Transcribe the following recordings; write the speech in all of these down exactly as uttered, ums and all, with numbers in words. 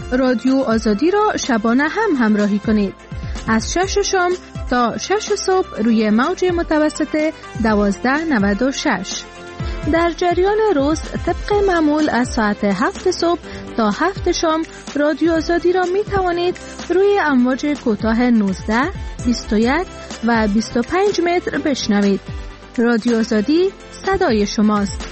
رادیو آزادی را شبانه هم همراهی کنید. از شش شام تا شش صبح روی موج متوسط دوازده نود و شش. در جریان روز طبق معمول از ساعت هفت صبح تا هفت شام رادیو آزادی را می توانید روی امواج کوتاه نوزده، بیست و یک و بیست و پنج متر بشنوید. رادیو آزادی صدای شماست.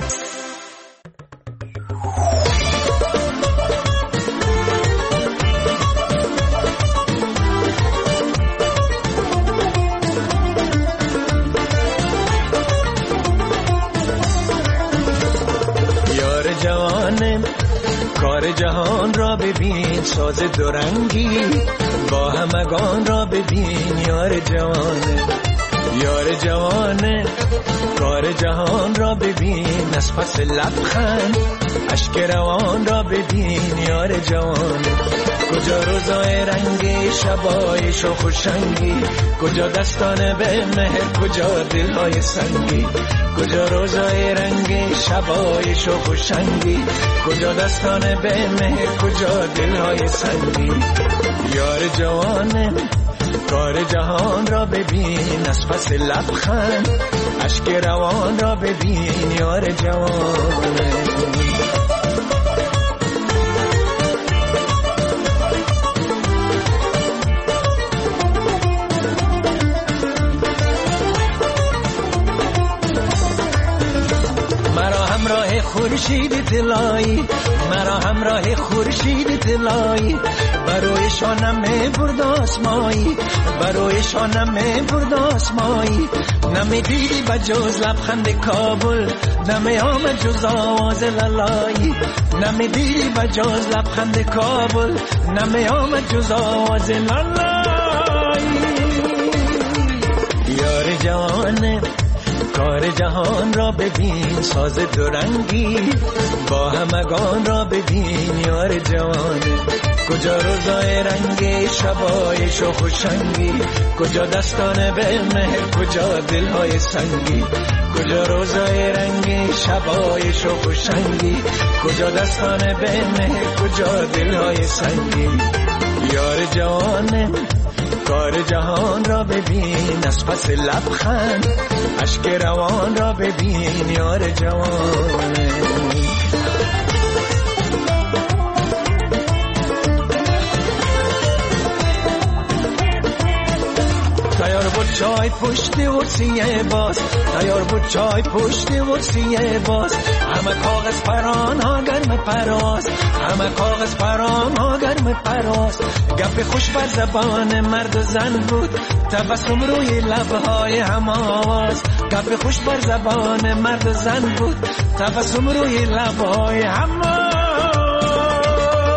کار جهان را ببین، ساز دورنگی با همگان را ببین. یار جوانه، یار جوانه، کار جهان را ببین. از پس لبخند اشک روان را ببین. یار جوانه، کجا روزای رنگی، شبای شوخ و شنگی، کجا دستان به مهر، کجا دلهای سنگی. کجا روزای رنگی، شبای شوخ و شنگی، کجا دستان به مهر، کجا دلهای سنگی. یار جوانه، کار جهان را ببین. از پس لبخند اشک روان را ببین. یار جوانه، همراه خورشید طلایی، مرا همراه خورشید طلایی، بروی شانم برد آسمایی، بروی شانم برد آسمایی. نمی دیدی بجز لبخند کابل، نمی آمد جز آواز لالایی. نمی دیدی بجز لبخند کابل، نمی آمد جز آواز لالایی. یار جوانه، کار جهان را ببین، ساز دورنگی با همگان را ببین. یار جوانه، کجا روزای رنگی، شبای شوخ و شنگی، کجا دستان به مهر، کجا دلهای سنگی. کجا روزای رنگی، شبای شوخ و شنگی، کجا دستان به مهر، کجا دلهای سنگی. یار جوانه، کار جهان را ببین. از پس لبخند اشک روان را ببین. یار جوانه، تیار بود چای پشت ورسیه باز، تیار بود چای پشت ورسیه باز. همه کاغذ پران ها گرم پراز، همه کاغذ پران ها گرم پراز. گپ خوش بر زبان مرد و زن بود، تبسم روی لبهای هم آواز. گپ خوش بر زبان مرد و زن بود، تبسم روی لبهای هم آواز.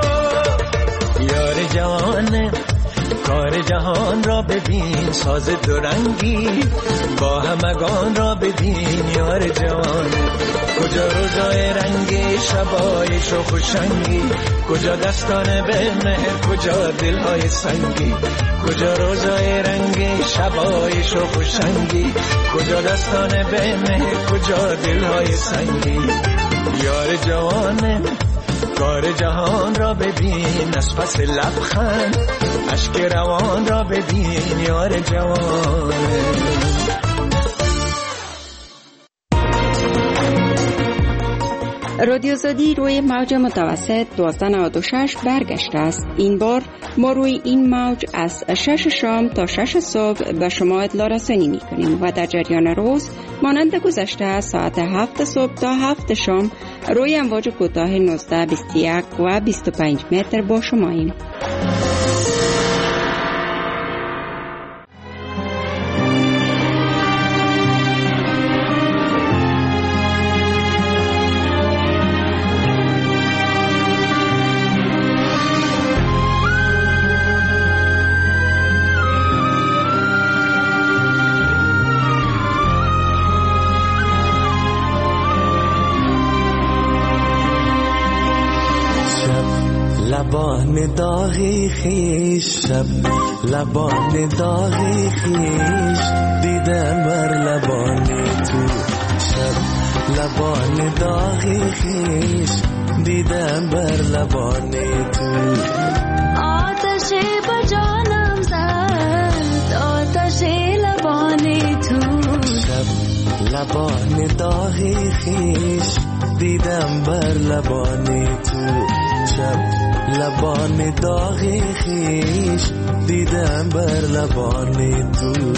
یار جوانه، کار جهان را ببین، ساز دورنگی با همگان را ببین. یار جوانه، کجا روزای رنگی، شبای شوخ و شنگی، کجا دستان به مهر، کجا دلهای سنگی. کجا روزای رنگی، شبای شوخ و شنگی، کجا دستان به مهر، کجا دلهای سنگی. یار جوانه، کار جهان را ببین. از پس لبخند اشک روان را ببین. یار جوانه، رادیو آزادی روی موج متوسط دوازده نود و شش برگشته است. این بار ما روی این موج از شش شام تا شش صبح به شما اطلاع رسانی می کنیم و در جریان روز مانند گذشته از ساعت هفت صبح تا هفت شام روی امواج کوتاه نوزده، بیست و یک و بیست و پنج متر با شماییم. لبان داغی خیش، شب لبان داغی خیش، دیدم بر لبان تو. شب لبان داغی خیش، دیدم بر لبان تو. آتش بر جانم زد آتش لبان تو. شب لبان داغی خیش دیدم بر لبان تو. شب لبان داغی خیش دیدم بر لبان تو.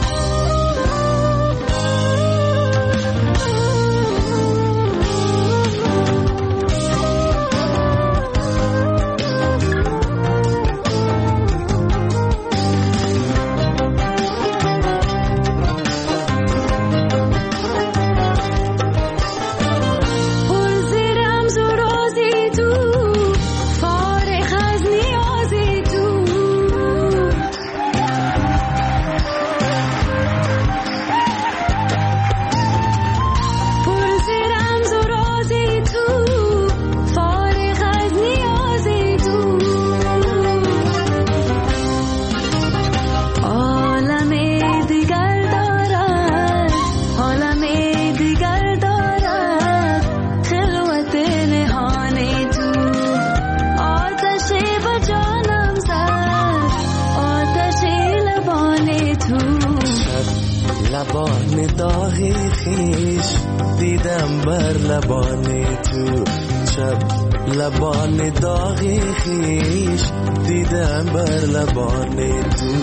لبان داغی خیش دیدم بر لبان تو. شب لبان داغی خیش دیدم بر لبان تو.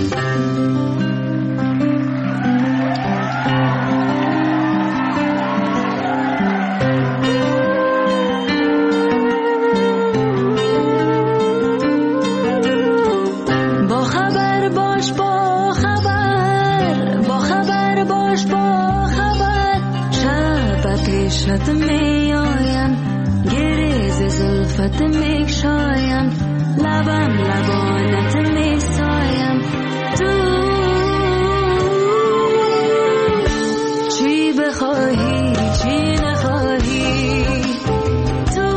شت می آیم گریز زلفت می شایم لبم لبانت می سایم. تو چی بخواهی چی نخواهی تو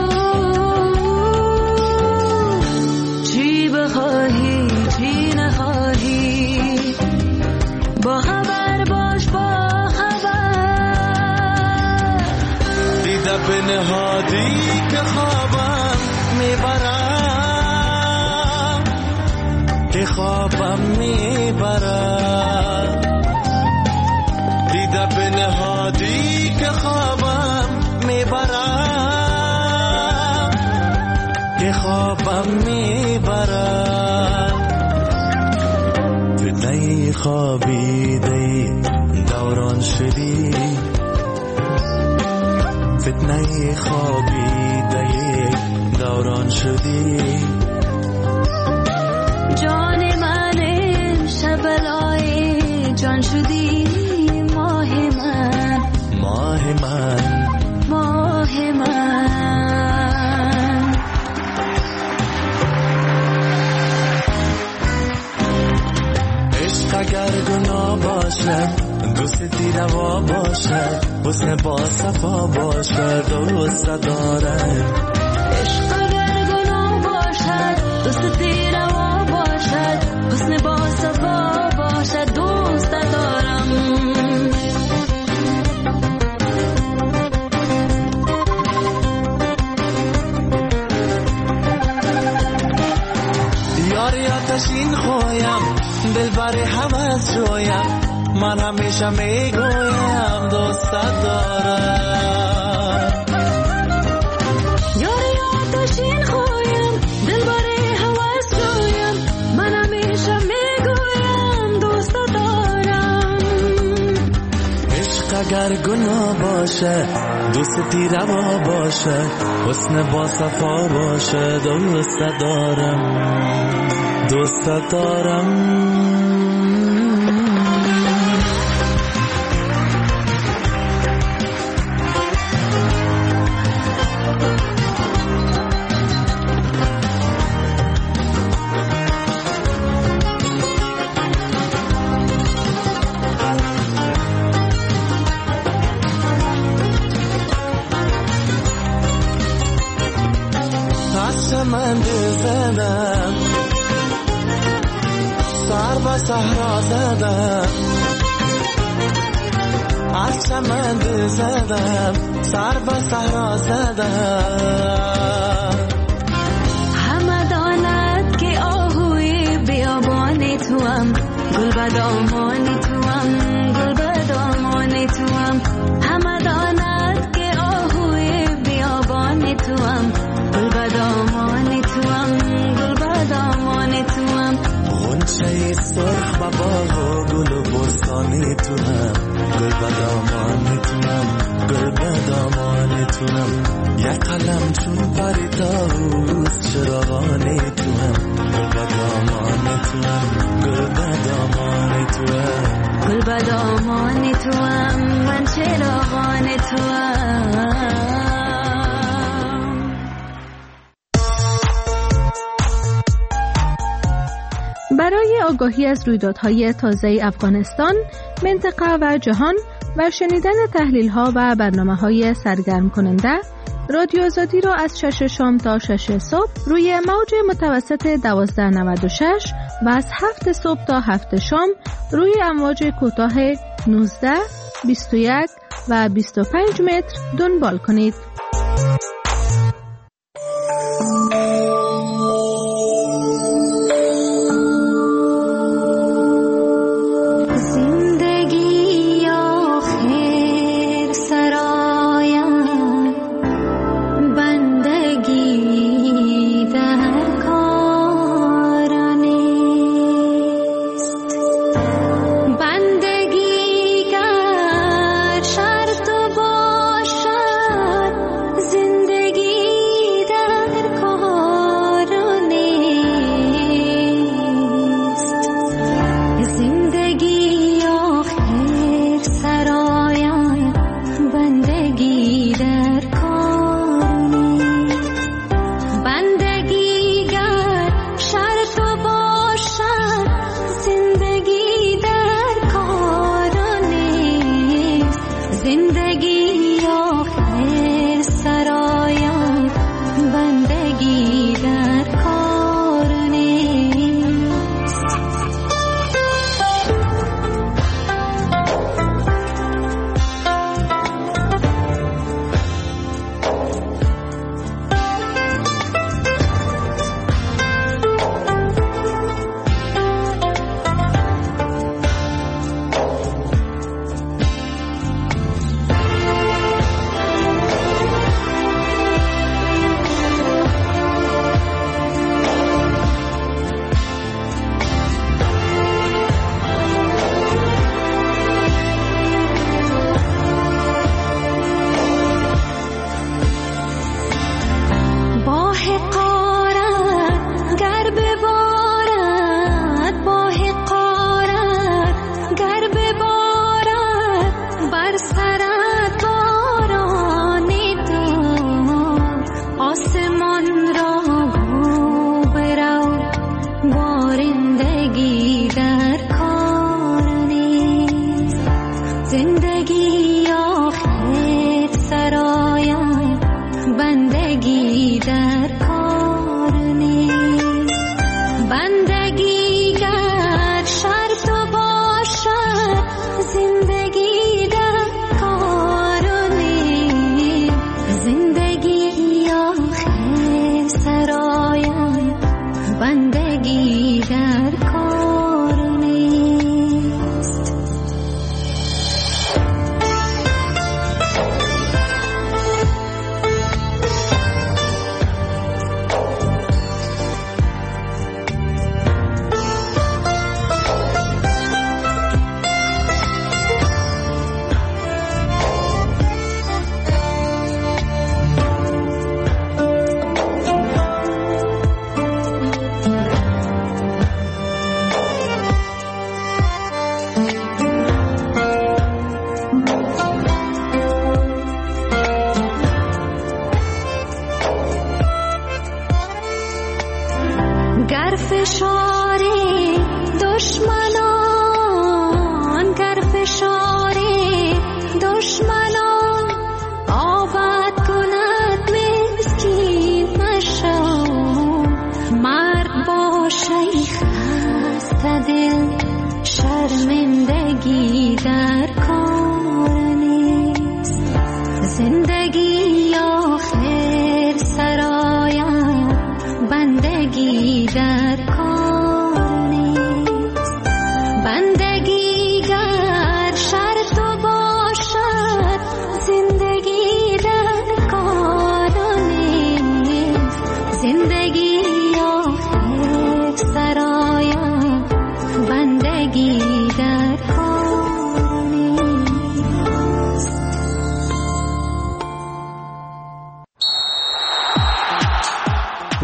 چی بخواهی چی نخواهی با خبر باش با به نهادی که خوابم میبرم که خوابم میبرم. دیده به نهادی که خوابم میبرم که خوابم میبرم. فتنه خوابیده دوران شدی فتنه خوابیده دوران شدی. جان من شب لای جان شدی ماه من ماه من ماه من. عشق اگر گناه باشد دوستی روا باشد حسن با صفا باشد دوست دارم. عشق اگر گناه باشد دوستی روا باشد حسن با صفا باشد دوست دارم. یاری آتشین خویم دلبر هوس جویم من همیشه میگویم دوست دارم. یاری آتشین خویم دلبر هوس جویم من همیشه میگویم دوست دارم. عشق اگر گناه باشه دوستی روا باشه حسن با صفا باشه دوست دارم دوست دارم. من زدم سر به صحرا زدم از چمن پرده زدم سر به صحرا زدم همه داند که آهوی بیابان توام گل به دامان توام گل به دامان توام همه داند که آهوی بیابان توام گل به دامان توام گل به دامان توام غنچه سرخ و باغ و گل و بستانی توام گل به دامان توام گل به دامان توام یک قلم چون پری طاووس چراغانی توام گل به دامان توام گل به دامان توام گل به دامان توام من چراغان توام. برای آگاهی از رویدادهای تازه افغانستان، منطقه و جهان و شنیدن تحلیل‌ها و برنامه‌های سرگرم کننده، رادیو آزادی را از شش شام تا شش صبح روی موج متوسط دوازده نود و شش و از هفت صبح تا هفت شام روی امواج کوتاه نوزده، بیست و یک و بیست و پنج متر دنبال کنید.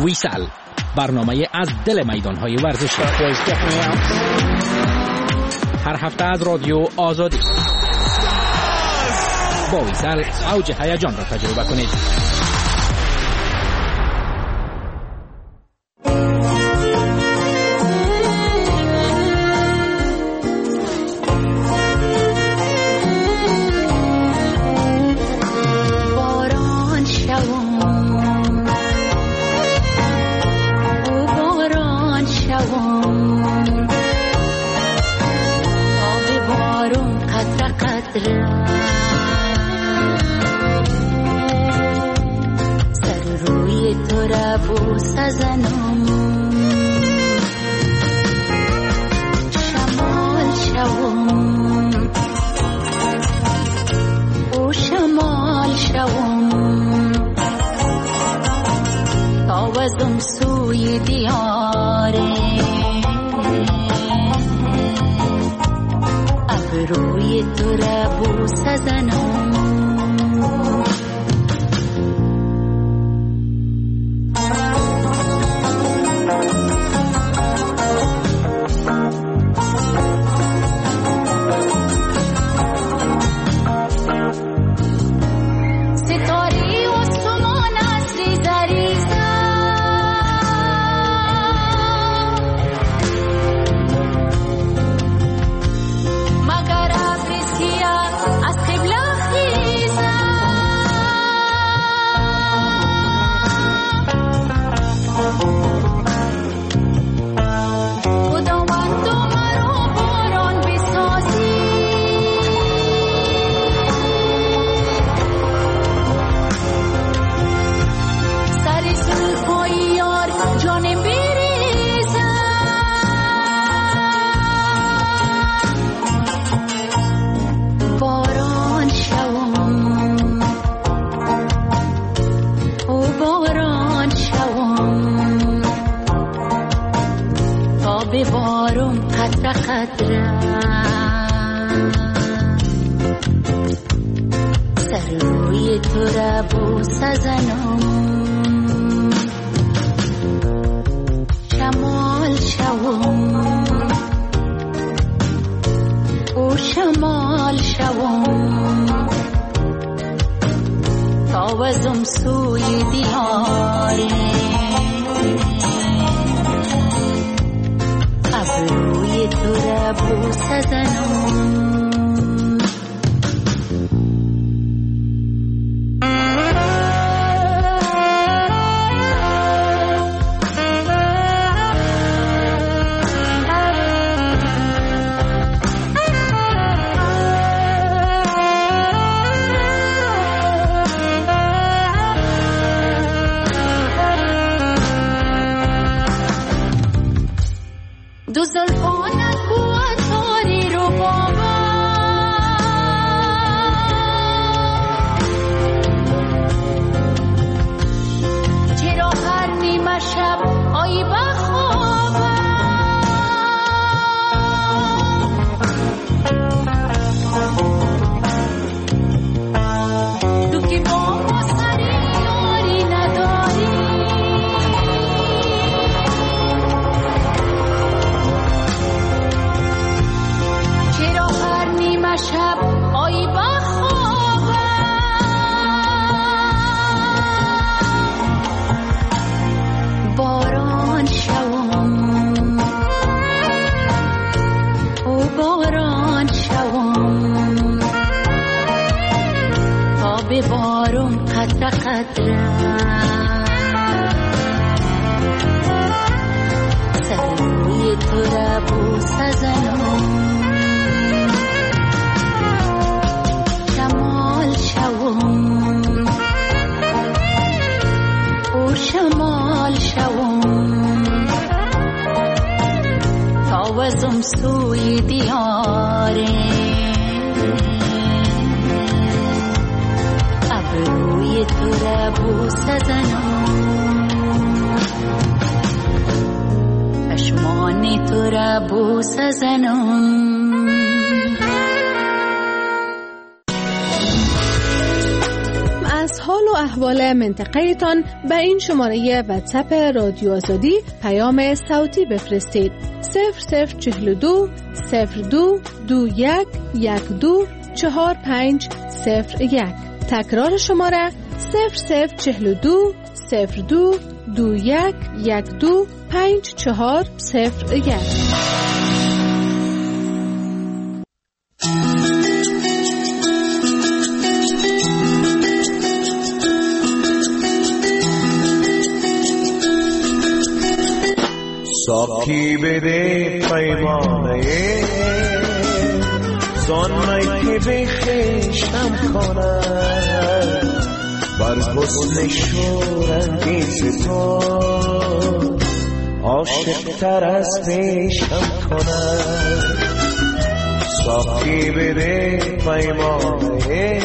ویسل، برنامه از دل میدان‌های ورزشی. هر هفته از رادیو آزادی. با ویسل اوج هیجان را تجربه کنید. از حال و احوال منطقه تان به این شماره واتساپ رادیو آزادی پیام صوتی بفرستید. صفر صفر چهل و دو صفر دو دو یک یک دو چهار پنج صفر یک. تکرار شماره صفر صفر چهل و دو صفر دو دو یک یک دو پنج چهار صفر یک. ساقی بده پیمانه زانمه که به خشم کنم بر حسن شورانگیز تو عاشق تر از پیشم کنم. ساقی بده پیمانه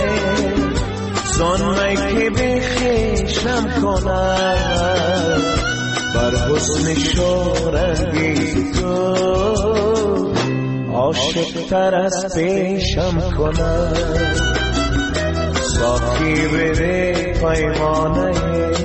زانمه که به خشم کنم بر حسن شورانگیز تو عاشق تر از پیشم کنم. ساقی بده پیمانه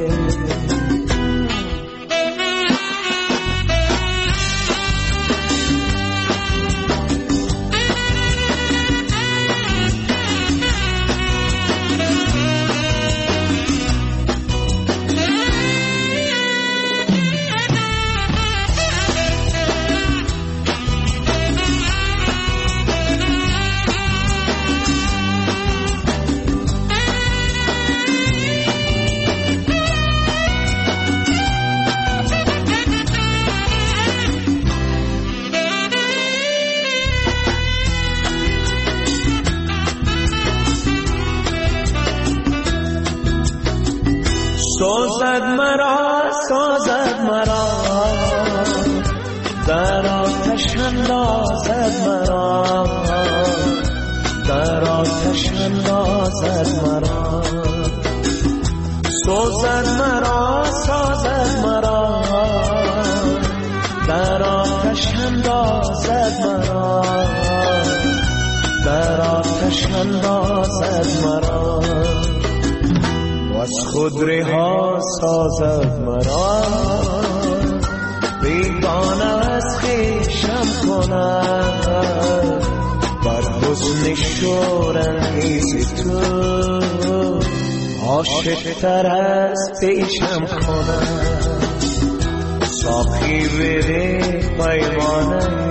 سازد مرا سازد مرا در آتش اندازد مرا در آتش اندازد مرا. سازد مرا سازد مرا در آتش اندازد مرا در آتش اندازد مرا. از خود رها سازد مرا بیگانه از خویشم کند بر حسن شورانگیز تو عاشق تر از پیشم کند. ساقی بده پیمانه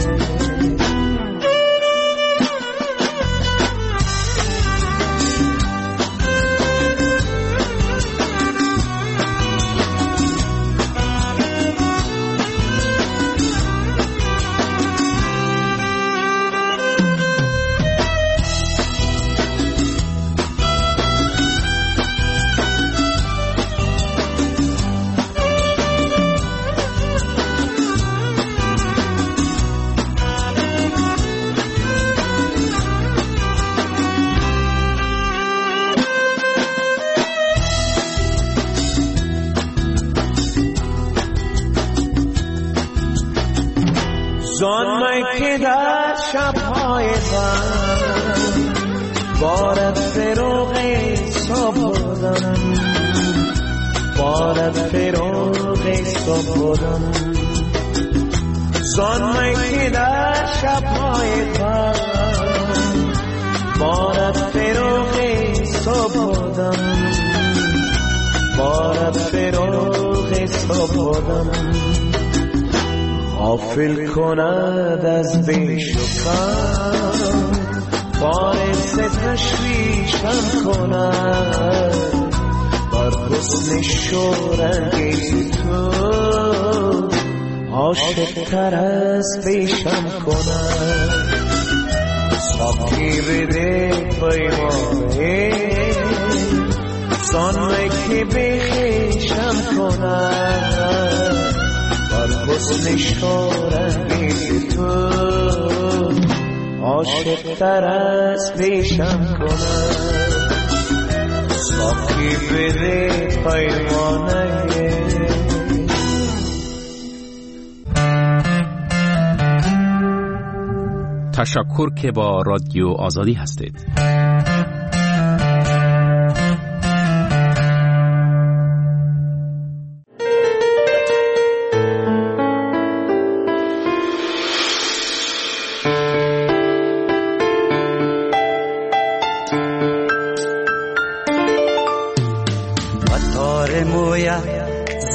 زانمه که در شبهای غم بارد فروغ صبح بودم بارد فروغ صبح بودم. زانمه که در شبهای غم بارد فروغ صبح بودم بارد فروغ صبح بودم. غافل کند از بیش و کم باعث تشویشم کند بر حسن شورانگیز تو عاشق تر از پیشم کند. ساقی بده پیمانه زانمه که به خویشم کند بر حسن شورانگیز تو عاشق تر از پیشم کند. ساقی بده پیمانه تشکر که با رادیو آزادی هستید.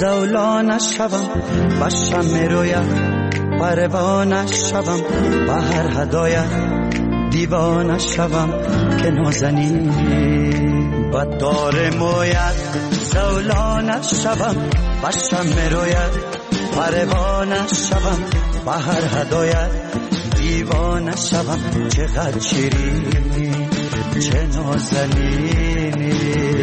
زولان شوم و شمع رویت پروانه شوم و هر هدایت دیوانه شوم که نازنی و دار مویت زولان شوم و شمع رویت پروانه شوم و هر هدایت دیوانه شوم. چقدر شیرینی چه نازنینی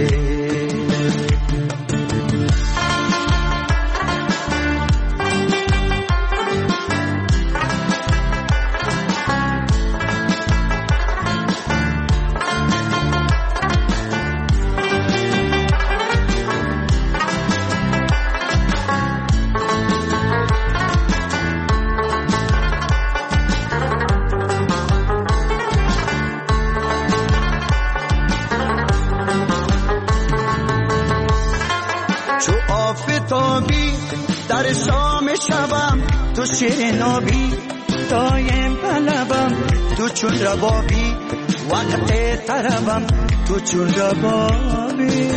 در شام شبم تو شیر نابی دایم طلبم تو چون ربابی وقت طربم تو چون ربابی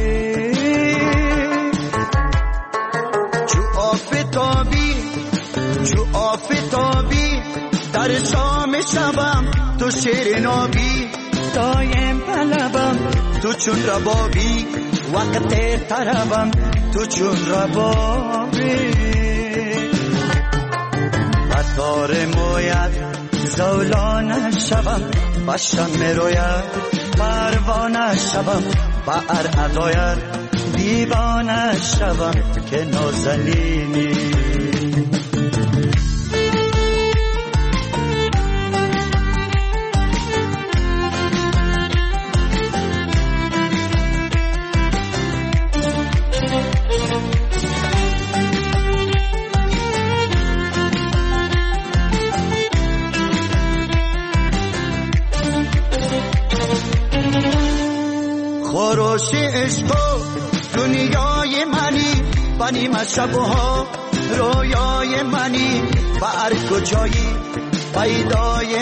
چو آفتابی چو آفتابی در شام شبم تو شیر نابی دایم طلبم تو چون ربابی وقت طربم تو چون ربابی و تار مویت زولانه شوم و شمع رویت پروانه شوم و هر ادایت دیوانه شوم که نازنینی. خروش عشق دنیای منی و نیم شبها رویای منی و هر کجایی پیدای